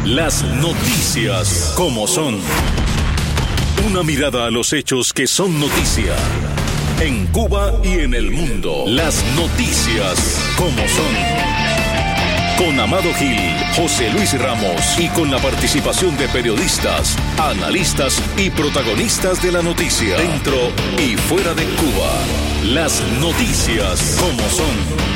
Las noticias como son. Una mirada a los hechos que son noticia. En Cuba y en el mundo. Las noticias como son. Con Amado Gil, José Luis Ramos y con la participación de periodistas, analistas y protagonistas de la noticia. Dentro y fuera de Cuba. Las noticias como son.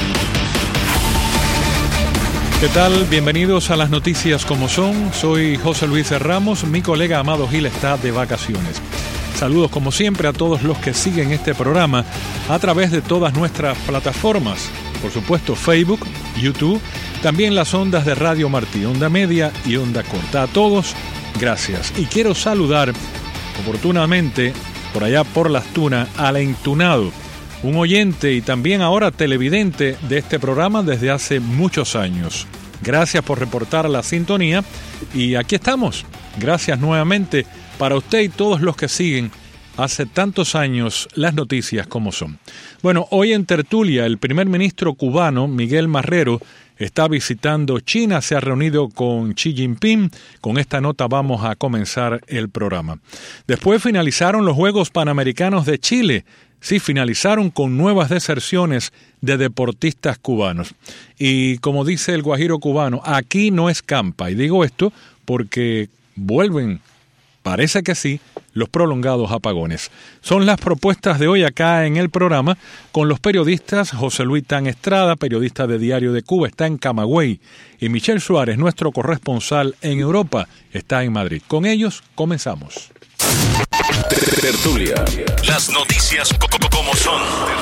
¿Qué tal? Bienvenidos a las noticias como son. Soy José Luis Ramos. Mi colega Amado Gil está de vacaciones. Saludos como siempre a todos los que siguen este programa a través de todas nuestras plataformas. Por supuesto Facebook, YouTube, también las ondas de Radio Martí, onda media y onda corta. A todos, gracias. Y quiero saludar oportunamente por allá por Las Tunas al entunado, un oyente y también ahora televidente de este programa desde hace muchos años. Gracias por reportar la sintonía y aquí estamos. Gracias nuevamente para usted y todos los que siguen hace tantos años las noticias como son. Bueno, hoy en tertulia el primer ministro cubano, Miguel Marrero, está visitando China, se ha reunido con Xi Jinping. Con esta nota vamos a comenzar el programa. Después finalizaron los Juegos Panamericanos de Chile. Sí, finalizaron con nuevas deserciones de deportistas cubanos. Y como dice el guajiro cubano, aquí no escampa. Y digo esto porque vuelven, parece que sí, los prolongados apagones. Son las propuestas de hoy acá en el programa con los periodistas José Luis Tan Estrada, periodista de Diario de Cuba, está en Camagüey, y Michelle Suárez, nuestro corresponsal en Europa, está en Madrid. Con ellos comenzamos. Tertulia. Las noticias como son.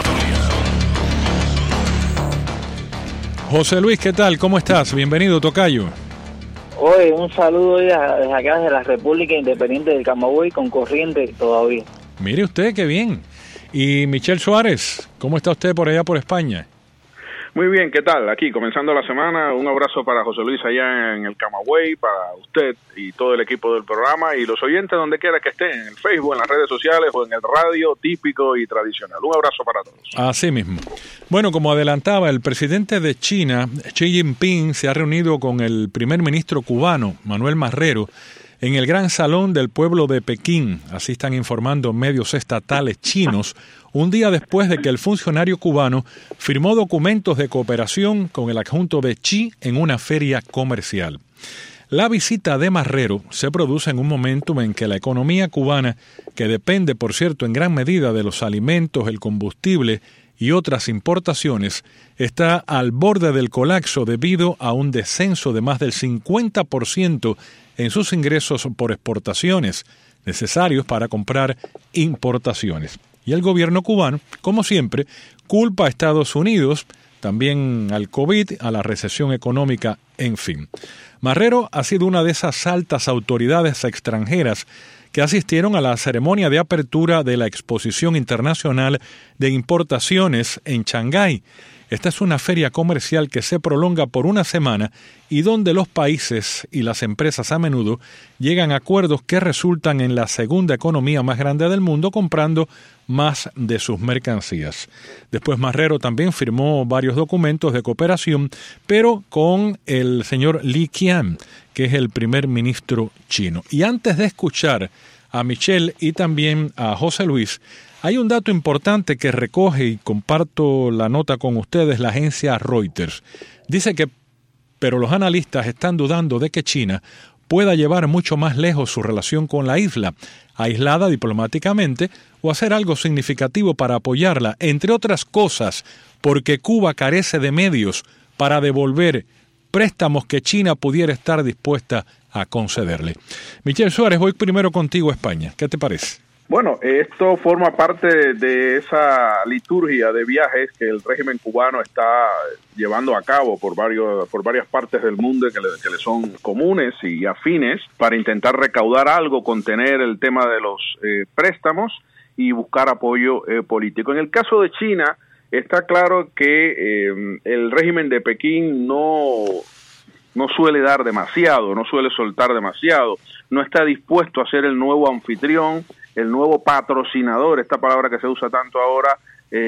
José Luis, ¿qué tal? ¿Cómo estás? Bienvenido, tocayo. Hoy un saludo desde acá, desde la República Independiente del Camagüey, con corriente todavía. Mire usted, qué bien. Y Michelle Suárez, ¿cómo está usted por allá por España? Muy bien, ¿qué tal? Aquí, comenzando la semana, un abrazo para José Luis allá en el Camagüey, para usted y todo el equipo del programa y los oyentes donde quiera que estén, en el Facebook, en las redes sociales o en el radio típico y tradicional. Un abrazo para todos. Así mismo. Bueno, como adelantaba, el presidente de China, Xi Jinping, se ha reunido con el primer ministro cubano, Manuel Marrero, en el Gran Salón del Pueblo de Pekín, así están informando medios estatales chinos, un día después de que el funcionario cubano firmó documentos de cooperación con el adjunto de Xi en una feria comercial. La visita de Marrero se produce en un momento en que la economía cubana, que depende, por cierto, en gran medida de los alimentos, el combustible y otras importaciones, está al borde del colapso debido a un descenso de más del 50% en sus ingresos por exportaciones, necesarios para comprar importaciones. Y el gobierno cubano, como siempre, culpa a Estados Unidos, también al COVID, a la recesión económica, en fin. Marrero ha sido una de esas altas autoridades extranjeras que asistieron a la ceremonia de apertura de la Exposición Internacional de Importaciones en Shanghái. Esta es una feria comercial que se prolonga por una semana y donde los países y las empresas a menudo llegan a acuerdos que resultan en la segunda economía más grande del mundo comprando más de sus mercancías. Después Marrero también firmó varios documentos de cooperación, pero con el señor Li Qian, que es el primer ministro chino. Y antes de escuchar a Michelle y también a José Luis, hay un dato importante que recoge y comparto la nota con ustedes la agencia Reuters. Dice que, pero los analistas están dudando de que China pueda llevar mucho más lejos su relación con la isla, aislada diplomáticamente, o hacer algo significativo para apoyarla, entre otras cosas, porque Cuba carece de medios para devolver préstamos que China pudiera estar dispuesta a concederle. Michelle Suárez, voy primero contigo a España. ¿Qué te parece? Bueno, esto forma parte de esa liturgia de viajes que el régimen cubano está llevando a cabo por varias partes del mundo que le son comunes y afines para intentar recaudar algo, contener el tema de los préstamos y buscar apoyo político. En el caso de China, está claro que el régimen de Pekín no suele dar demasiado, no suele soltar demasiado, no está dispuesto a ser el nuevo anfitrión, el nuevo patrocinador, esta palabra que se usa tanto ahora,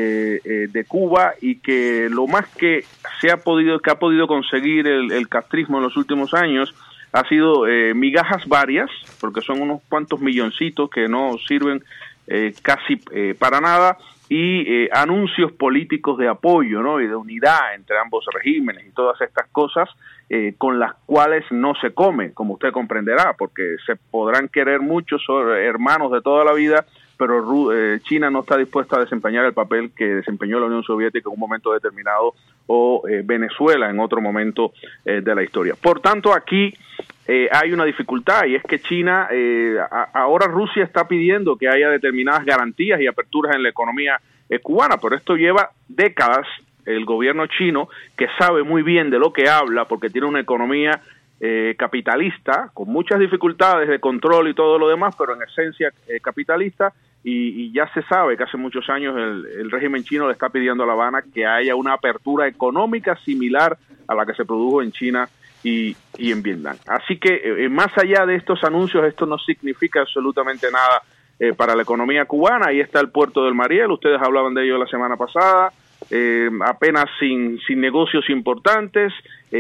de Cuba, y que lo más que ha podido conseguir el castrismo en los últimos años ha sido migajas varias, porque son unos cuantos milloncitos que no sirven casi para nada, y anuncios políticos de apoyo, ¿no? Y de unidad entre ambos regímenes y todas estas cosas con las cuales no se come, como usted comprenderá, porque se podrán querer muchos hermanos de toda la vida, pero China no está dispuesta a desempeñar el papel que desempeñó la Unión Soviética en un momento determinado o Venezuela en otro momento de la historia. Por tanto, aquí hay una dificultad, y es que China, ahora Rusia está pidiendo que haya determinadas garantías y aperturas en la economía cubana, pero esto lleva décadas. El gobierno chino, que sabe muy bien de lo que habla, porque tiene una economía capitalista, con muchas dificultades de control y todo lo demás, pero en esencia capitalista, y ya se sabe que hace muchos años el régimen chino le está pidiendo a La Habana que haya una apertura económica similar a la que se produjo en China y en Vietnam. Así que más allá de estos anuncios, esto no significa absolutamente nada para la economía cubana. Ahí está el puerto del Mariel, ustedes hablaban de ello la semana pasada, apenas sin negocios importantes,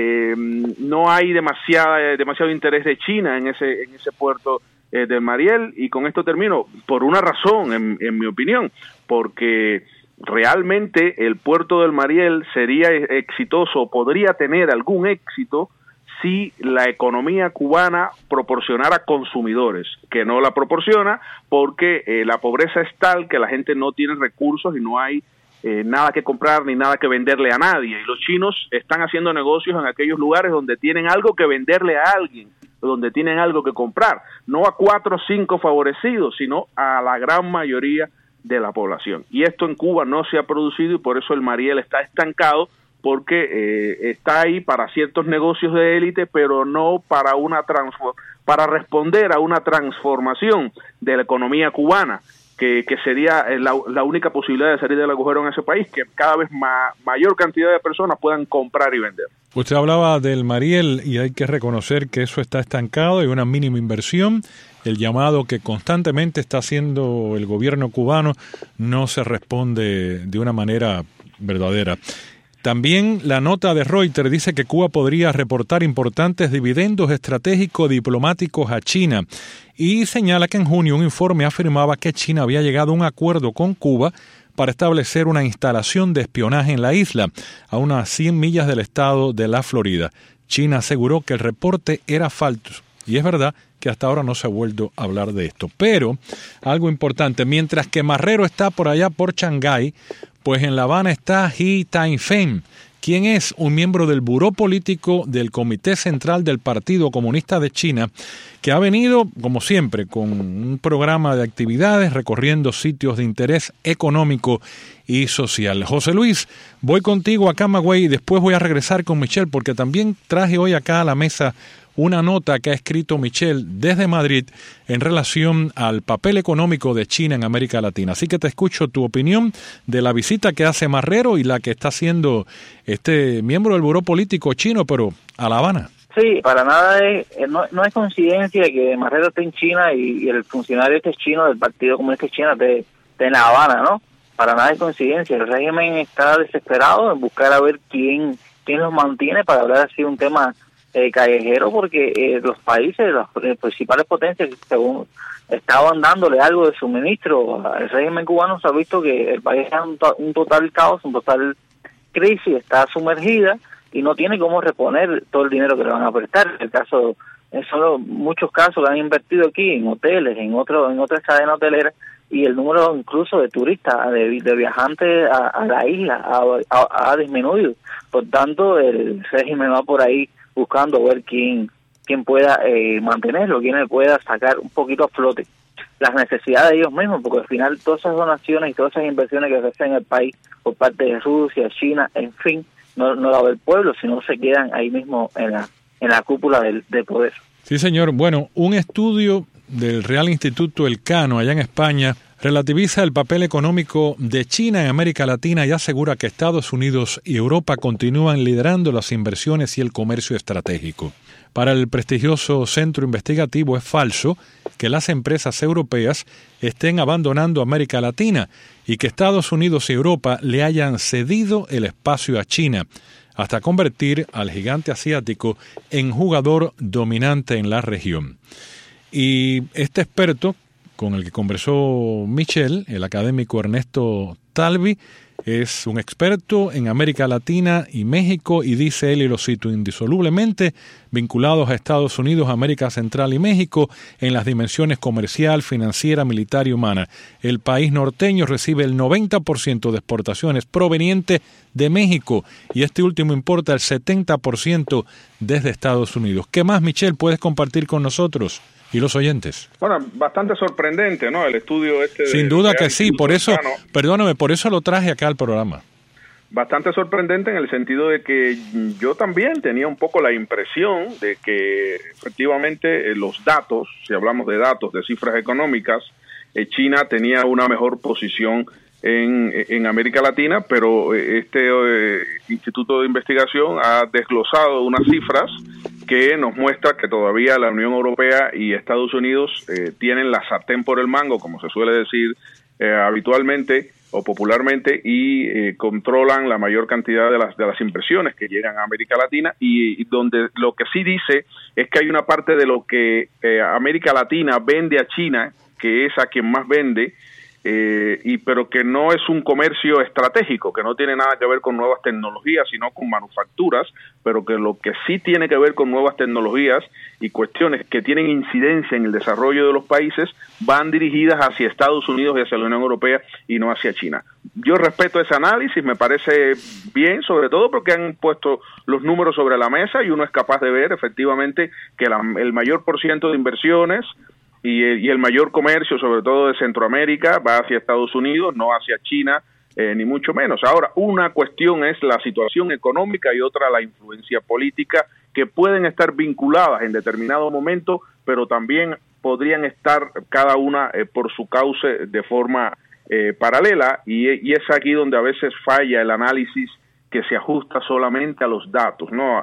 no hay demasiado interés de China en ese puerto del Mariel, y con esto termino, por una razón, en mi opinión, porque realmente el puerto del Mariel sería exitoso, o podría tener algún éxito, si la economía cubana proporcionara consumidores, que no la proporciona, porque la pobreza es tal que la gente no tiene recursos y no hay nada que comprar ni nada que venderle a nadie, y los chinos están haciendo negocios en aquellos lugares donde tienen algo que venderle a alguien, donde tienen algo que comprar, no a 4 o 5 favorecidos, sino a la gran mayoría de la población. Y esto en Cuba no se ha producido, y por eso el Mariel está estancado, porque está ahí para ciertos negocios de élite, pero no para para responder a una transformación de la economía cubana, que sería la única posibilidad de salir del agujero en ese país, que cada vez mayor cantidad de personas puedan comprar y vender. Usted hablaba del Mariel, y hay que reconocer que eso está estancado, hay una mínima inversión. El llamado que constantemente está haciendo el gobierno cubano no se responde de una manera verdadera. También la nota de Reuters dice que Cuba podría reportar importantes dividendos estratégicos diplomáticos a China, y señala que en junio un informe afirmaba que China había llegado a un acuerdo con Cuba para establecer una instalación de espionaje en la isla, a unas 100 millas del estado de la Florida. China aseguró que el reporte era falso, y es verdad que hasta ahora no se ha vuelto a hablar de esto. Pero algo importante, mientras que Marrero está por allá por Shanghái, pues en La Habana está He Taifeng, quien es un miembro del buró político del Comité Central del Partido Comunista de China, que ha venido, como siempre, con un programa de actividades recorriendo sitios de interés económico y social. José Luis, voy contigo a Camagüey y después voy a regresar con Michelle, porque también traje hoy acá a la mesa una nota que ha escrito Michelle desde Madrid en relación al papel económico de China en América Latina. Así que te escucho tu opinión de la visita que hace Marrero y la que está haciendo este miembro del buró político chino, pero a La Habana. Sí, para nada no es coincidencia que Marrero esté en China y el funcionario este chino del Partido Comunista Chino esté en La Habana, ¿no? Para nada es coincidencia. El régimen está desesperado en buscar a ver quién los mantiene para hablar así de un tema callejero, porque los países, las principales potencias, según estaban dándole algo de suministro al régimen cubano, se ha visto que el país está en un total caos, un total crisis, está sumergida y no tiene cómo reponer todo el dinero que le van a prestar. El caso, son muchos casos que han invertido aquí en hoteles, en otras cadenas hoteleras, y el número incluso de turistas, de viajantes a la isla ha disminuido. Por tanto, el régimen va por ahí buscando ver quién pueda mantenerlo, quién le pueda sacar un poquito a flote las necesidades de ellos mismos, porque al final todas esas donaciones y todas esas inversiones que se hacen en el país por parte de Rusia, China, en fin, no la ve el pueblo, sino se quedan ahí mismo en la cúpula del poder. Sí, señor. Bueno, un estudio del Real Instituto Elcano allá en España relativiza el papel económico de China en América Latina y asegura que Estados Unidos y Europa continúan liderando las inversiones y el comercio estratégico. Para el prestigioso centro investigativo es falso que las empresas europeas estén abandonando América Latina y que Estados Unidos y Europa le hayan cedido el espacio a China. hasta convertir al gigante asiático en jugador dominante en la región. Y este experto con el que conversó Michelle, el académico Ernesto Talvi, es un experto en América Latina y México y dice él, y lo cito, indisolublemente vinculados a Estados Unidos, América Central y México en las dimensiones comercial, financiera, militar y humana. El país norteño recibe el 90% de exportaciones provenientes de México y este último importa el 70% desde Estados Unidos. ¿Qué más, Michelle, puedes compartir con nosotros y los oyentes? Bueno, bastante sorprendente, ¿no? El estudio este. Sin duda que sí, por eso, perdóname, por eso lo traje acá al programa. Bastante sorprendente en el sentido de que yo también tenía un poco la impresión de que efectivamente los datos, si hablamos de datos, de cifras económicas, China tenía una mejor posición en América Latina, pero este Instituto de Investigación ha desglosado unas cifras que nos muestra que todavía la Unión Europea y Estados Unidos tienen la sartén por el mango, como se suele decir habitualmente o popularmente, y controlan la mayor cantidad de las impresiones que llegan a América Latina, y donde lo que sí dice es que hay una parte de lo que América Latina vende a China, que es a quien más vende, pero que no es un comercio estratégico, que no tiene nada que ver con nuevas tecnologías, sino con manufacturas, pero que lo que sí tiene que ver con nuevas tecnologías y cuestiones que tienen incidencia en el desarrollo de los países van dirigidas hacia Estados Unidos y hacia la Unión Europea y no hacia China. Yo respeto ese análisis, me parece bien, sobre todo porque han puesto los números sobre la mesa y uno es capaz de ver efectivamente que el mayor % de inversiones y el mayor comercio, sobre todo de Centroamérica, va hacia Estados Unidos, no hacia China, ni mucho menos. Ahora, una cuestión es la situación económica y otra la influencia política, que pueden estar vinculadas en determinado momento, pero también podrían estar cada una por su cauce de forma paralela, y es aquí donde a veces falla el análisis que se ajusta solamente a los datos, no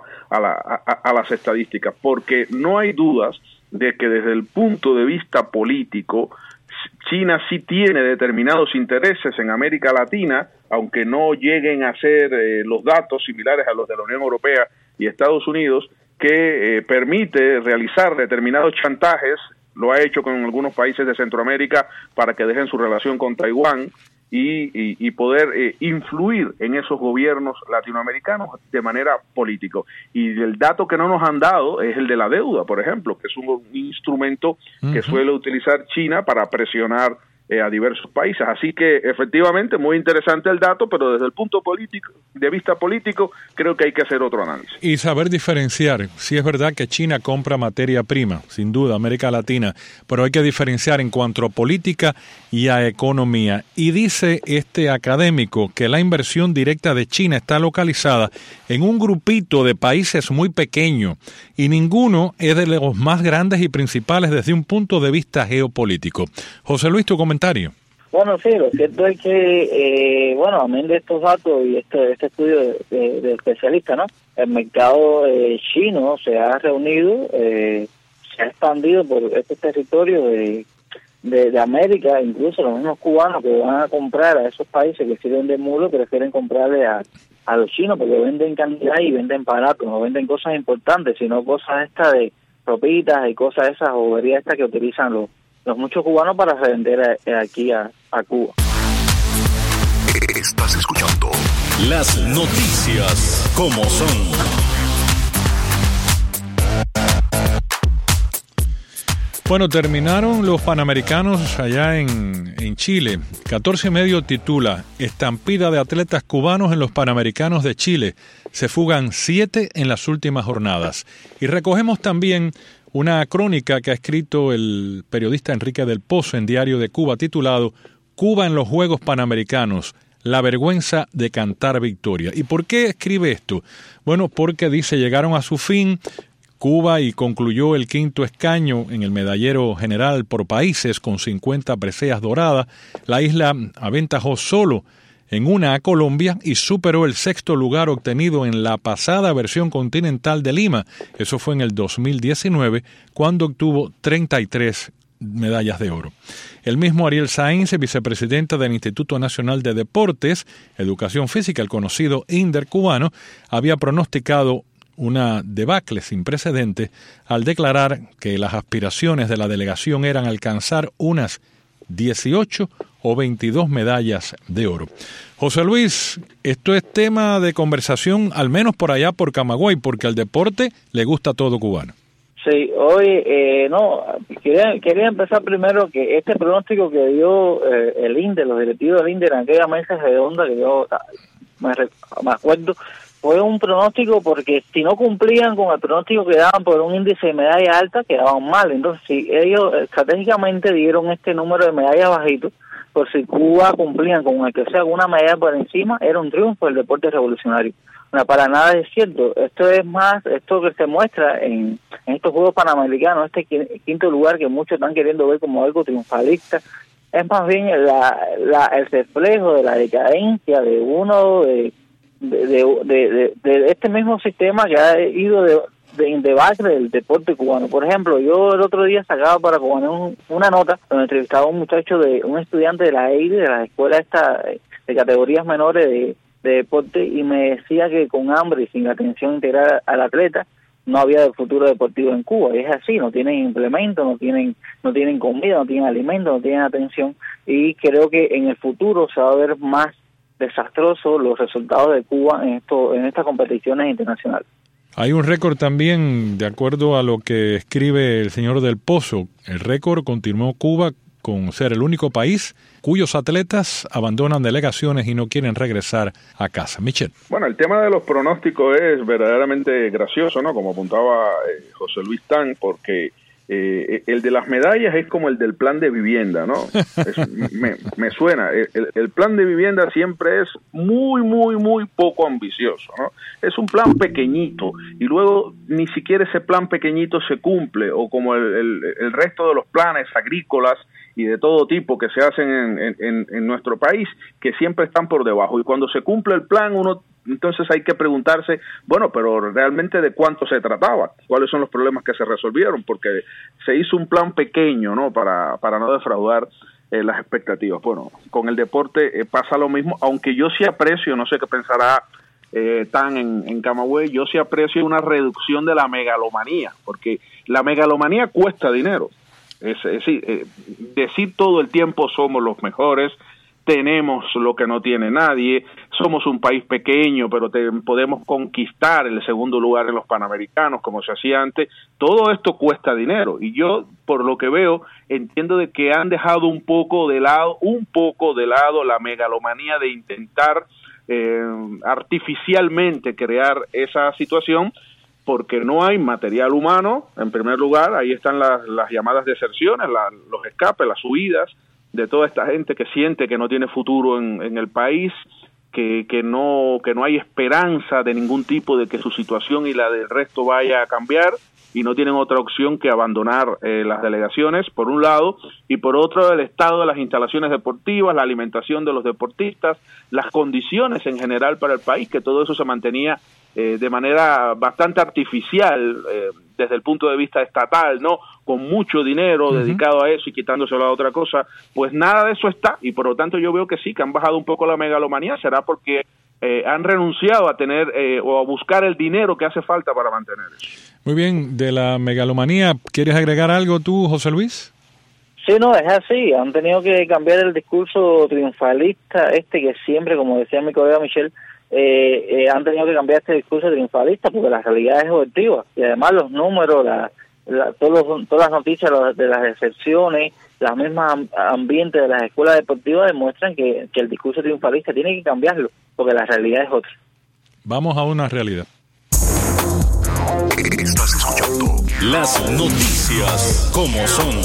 a las estadísticas, porque no hay dudas de que desde el punto de vista político, China sí tiene determinados intereses en América Latina, aunque no lleguen a ser los datos similares a los de la Unión Europea y Estados Unidos, que permite realizar determinados chantajes, lo ha hecho con algunos países de Centroamérica para que dejen su relación con Taiwán, y poder influir en esos gobiernos latinoamericanos de manera política. Y el dato que no nos han dado es el de la deuda, por ejemplo, que es un instrumento que suele utilizar China para presionar a diversos países. Así que efectivamente muy interesante el dato, pero desde el punto de vista político creo que hay que hacer otro análisis. Y saber diferenciar. Sí es verdad que China compra materia prima, sin duda, América Latina, pero hay que diferenciar en cuanto a política y a economía. Y dice este académico que la inversión directa de China está localizada en un grupito de países muy pequeño y ninguno es de los más grandes y principales desde un punto de vista geopolítico. José Luis, tu comentario. Bueno, sí, lo cierto es que, amén de estos datos y este estudio de especialistas, ¿no? El mercado chino se ha reunido, se ha expandido por este territorio de América, incluso los mismos cubanos que van a comprar a esos países que sirven de muro prefieren comprarle a los chinos porque venden cantidad y venden barato, no venden cosas importantes, sino cosas estas de ropitas y cosas esas, boberías estas que utilizan los muchos cubanos para revender aquí a Cuba. Estás escuchando las noticias como son. Bueno, terminaron los Panamericanos allá en Chile. 14:30 titula: Estampida de atletas cubanos en los Panamericanos de Chile. Se fugan 7 en las últimas jornadas. Y recogemos también una crónica que ha escrito el periodista Enrique del Pozo en Diario de Cuba, titulado Cuba en los Juegos Panamericanos, la vergüenza de cantar victoria. ¿Y por qué escribe esto? Bueno, porque dice, llegaron a su fin Cuba y concluyó el 5º escaño en el medallero general por países con 50 preseas doradas. La isla aventajó solo en una a Colombia y superó el 6º lugar obtenido en la pasada versión continental de Lima. Eso fue en el 2019, cuando obtuvo 33 medallas de oro. El mismo Ariel Sáenz, vicepresidente del Instituto Nacional de Deportes, Educación Física, el conocido INDER cubano, había pronosticado una debacle sin precedentes al declarar que las aspiraciones de la delegación eran alcanzar unas 18 o 22 medallas de oro. José Luis, esto es tema de conversación, al menos por allá por Camagüey, porque al deporte le gusta todo cubano. Sí, hoy quería empezar primero que este pronóstico que dio el INDER, los directivos del INDER en aquella mesa redonda que yo me acuerdo, fue un pronóstico porque si no cumplían con el pronóstico que daban por un índice de medalla alta, quedaban mal. Entonces, si ellos estratégicamente dieron este número de medallas bajito, por si Cuba cumplían con el que sea alguna medalla por encima, era un triunfo del deporte revolucionario. No, para nada es cierto. Esto es más, esto que se muestra en estos Juegos Panamericanos, este quinto lugar que muchos están queriendo ver como algo triunfalista, es más bien el reflejo de la decadencia de uno de este mismo sistema que ha ido de debacle del deporte cubano. Por ejemplo, yo el otro día sacaba para Cubano una nota donde entrevistaba a un muchacho, un estudiante de la EIDE, de la escuela de categorías menores de deporte, y me decía que con hambre y sin atención integral al atleta no había futuro deportivo en Cuba. Y es así, no tienen implementos, no tienen comida, no tienen alimento, no tienen atención, y creo que en el futuro se va a ver más desastroso los resultados de Cuba en estas competiciones internacionales. Hay un récord también, de acuerdo a lo que escribe el señor Del Pozo. El récord continuó Cuba con ser el único país cuyos atletas abandonan delegaciones y no quieren regresar a casa. Michel. Bueno, el tema de los pronósticos es verdaderamente gracioso, ¿no? Como apuntaba José Luis Tan, porque el de las medallas es como el del plan de vivienda, ¿no? Me suena. El plan de vivienda siempre es muy, muy, muy poco ambicioso, ¿no? Es un plan pequeñito y luego ni siquiera ese plan pequeñito se cumple, o como el resto de los planes agrícolas y de todo tipo que se hacen en nuestro país, que siempre están por debajo. Y cuando se cumple el plan, entonces hay que preguntarse, bueno, pero realmente de cuánto se trataba, cuáles son los problemas que se resolvieron, porque se hizo un plan pequeño, ¿no? Para no defraudar las expectativas. Bueno, con el deporte pasa lo mismo, aunque yo sí aprecio, no sé qué pensará Tan en Camagüey, yo sí aprecio una reducción de la megalomanía, porque la megalomanía cuesta dinero. Es decir todo el tiempo somos los mejores, tenemos lo que no tiene nadie, somos un país pequeño, pero podemos conquistar el segundo lugar en los Panamericanos, como se hacía antes. Todo esto cuesta dinero, y yo, por lo que veo, entiendo de que han dejado un poco de lado la megalomanía de intentar artificialmente crear esa situación, porque no hay material humano, en primer lugar. Ahí están las llamadas deserciones, los escapes, las huidas de toda esta gente que siente que no tiene futuro en el país, que no hay esperanza de ningún tipo de que su situación y la del resto vaya a cambiar, y no tienen otra opción que abandonar las delegaciones, por un lado, y por otro, el estado de las instalaciones deportivas, la alimentación de los deportistas, las condiciones en general para el país, que todo eso se mantenía de manera bastante artificial desde el punto de vista estatal, ¿no? Con mucho dinero dedicado a eso y quitándoselo a otra cosa. Pues nada de eso está, y por lo tanto yo veo que sí, que han bajado un poco la megalomanía. Será porque han renunciado a tener o a buscar el dinero que hace falta para mantener eso. Muy bien, de la megalomanía, ¿quieres agregar algo tú, José Luis? Sí, no, es así. Han tenido que cambiar el discurso triunfalista que siempre, como decía mi colega Michel, han tenido que cambiar este discurso triunfalista, porque la realidad es objetiva, y además los números, todas las noticias de las decepciones, las mismas ambientes de las escuelas deportivas demuestran que el discurso triunfalista tiene que cambiarlo, porque la realidad es otra. Vamos a una realidad. Estás escuchando las noticias como son.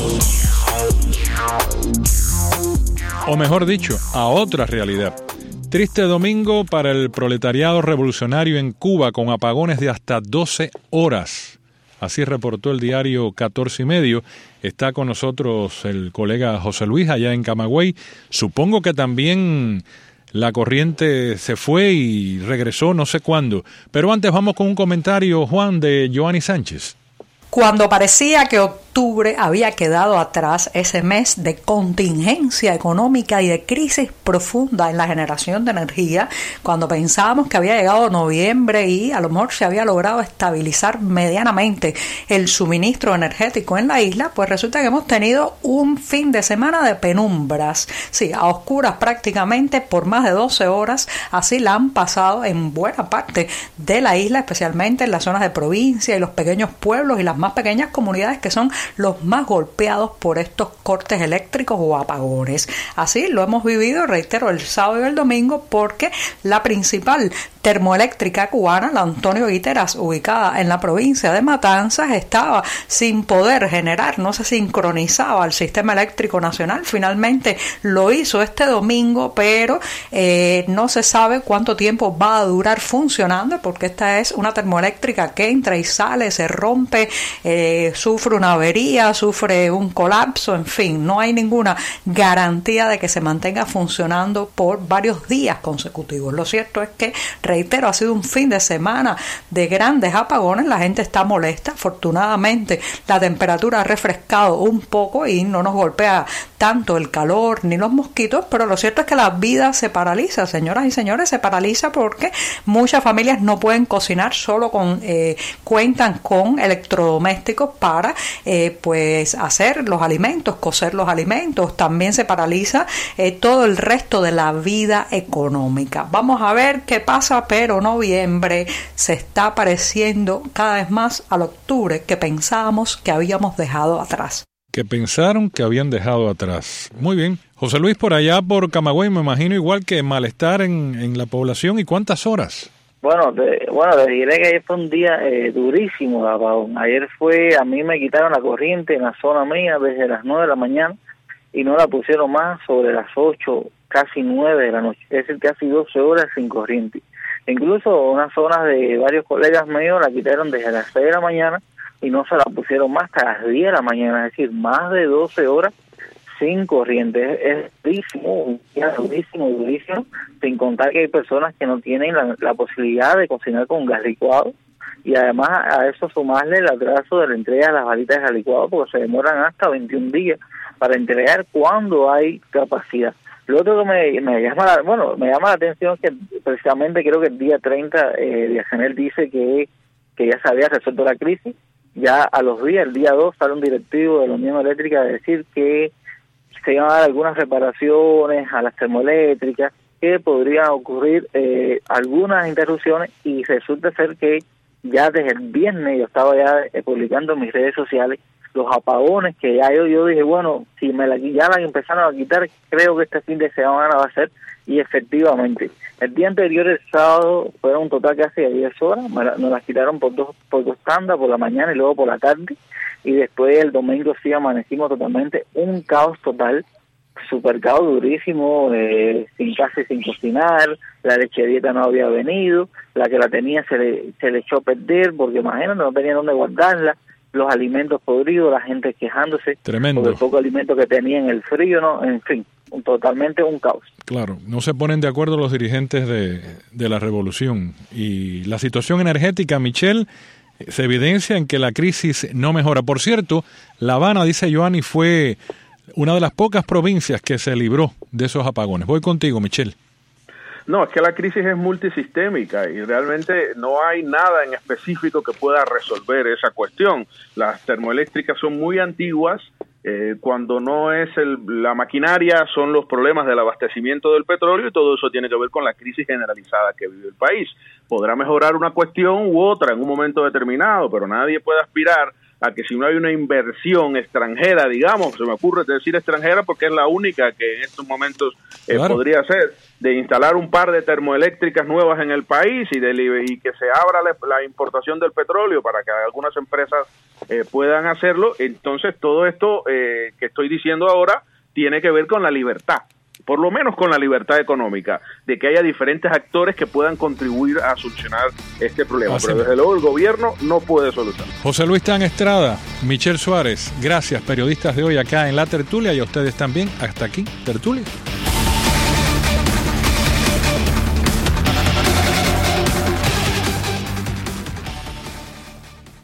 O mejor dicho, a otra realidad. Triste domingo para el proletariado revolucionario en Cuba, con apagones de hasta 12 horas. Así reportó el diario 14 y Medio. Está con nosotros el colega José Luis allá en Camagüey. Supongo que también la corriente se fue y regresó no sé cuándo. Pero antes vamos con un comentario, Juan, de Joanny Sánchez. Cuando parecía que octubre había quedado atrás, ese mes de contingencia económica y de crisis profunda en la generación de energía, cuando pensábamos que había llegado noviembre y a lo mejor se había logrado estabilizar medianamente el suministro energético en la isla, pues resulta que hemos tenido un fin de semana de penumbras, sí, a oscuras prácticamente por más de 12 horas, así la han pasado en buena parte de la isla, especialmente en las zonas de provincia y los pequeños pueblos y las más pequeñas comunidades que son los más golpeados por estos cortes eléctricos o apagones. Así lo hemos vivido, reitero, el sábado y el domingo, porque la principal termoeléctrica cubana, la Antonio Guiteras, ubicada en la provincia de Matanzas, estaba sin poder generar, no se sincronizaba al sistema eléctrico nacional. Finalmente lo hizo este domingo, pero no se sabe cuánto tiempo va a durar funcionando, porque esta es una termoeléctrica que entra y sale, se rompe, sufre una avería, sufre un colapso, en fin, no hay ninguna garantía de que se mantenga funcionando por varios días consecutivos. Lo cierto es que, reitero, ha sido un fin de semana de grandes apagones, la gente está molesta, afortunadamente la temperatura ha refrescado un poco y no nos golpea tanto el calor ni los mosquitos, pero lo cierto es que la vida se paraliza, señoras y señores, se paraliza porque muchas familias no pueden cocinar, solo cuentan con electrodomésticos para pues hacer los alimentos, cocer los alimentos. También se paraliza todo el resto de la vida económica. Vamos a ver qué pasa, pero noviembre se está pareciendo cada vez más al octubre que pensábamos que habíamos dejado atrás. Que pensaron que habían dejado atrás. Muy bien. José Luis, por allá por Camagüey, me imagino igual que malestar en la población. ¿Y cuántas horas? Bueno, te diré que ayer fue un día durísimo de apagón. Ayer a mí me quitaron la corriente en la zona mía desde las 9 de la mañana y no la pusieron más sobre las 8, casi 9 de la noche. Es decir, casi 12 horas sin corriente. Incluso unas zonas de varios colegas míos la quitaron desde las 6 de la mañana y no se la pusieron más hasta las 10 de la mañana. Es decir, más de 12 horas sin corriente. Es durísimo, durísimo, sin contar que hay personas que no tienen la posibilidad de cocinar con gas licuado, y además a eso sumarle el atraso de la entrega de las balitas de gas licuado, porque se demoran hasta 21 días para entregar cuando hay capacidad. Lo otro que me llama la atención es que precisamente creo que el día 30 Diagenel dice que ya se había resuelto la crisis. Ya a los días, el día 2, sale un directivo de la Unión Eléctrica a decir que se iban a dar algunas reparaciones a las termoeléctricas, que podrían ocurrir algunas interrupciones, y resulta ser que ya desde el viernes yo estaba ya publicando en mis redes sociales los apagones que ya yo dije, bueno, si ya la empezaron a quitar, creo que este fin de semana va a ser, y efectivamente. El día anterior, el sábado, fueron un total casi de 10 horas, nos las quitaron por dos tandas, por la mañana y luego por la tarde, y después el domingo sí amanecimos totalmente, un caos total, super caos durísimo, casi sin cocinar, la leche de dieta no había venido, la que la tenía se le echó a perder, porque imagínate, no tenía dónde guardarla, los alimentos podridos, la gente quejándose. Tremendo. Por el poco alimento que tenía en el frío, ¿no? En fin, totalmente un caos. Claro, no se ponen de acuerdo los dirigentes de la revolución. Y la situación energética, Michelle, se evidencia en que la crisis no mejora. Por cierto, La Habana, dice Joanny, fue una de las pocas provincias que se libró de esos apagones. Voy contigo, Michelle. No, es que la crisis es multisistémica y realmente no hay nada en específico que pueda resolver esa cuestión. Las termoeléctricas son muy antiguas. Cuando no es la maquinaria, son los problemas del abastecimiento del petróleo, y todo eso tiene que ver con la crisis generalizada que vive el país. Podrá mejorar una cuestión u otra en un momento determinado, pero nadie puede aspirar a que si no hay una inversión extranjera, digamos, se me ocurre decir extranjera porque es la única que en estos momentos claro, podría ser, de instalar un par de termoeléctricas nuevas en el país y que se abra la importación del petróleo para que algunas empresas puedan hacerlo. Entonces todo esto que estoy diciendo ahora tiene que ver con la libertad, por lo menos con la libertad económica, de que haya diferentes actores que puedan contribuir a solucionar este problema. Pero desde luego el gobierno no puede solucionar. José Luis Tan Estrada, Michelle Suárez, gracias, periodistas de hoy acá en La Tertulia, y a ustedes también. Hasta aquí, Tertulia.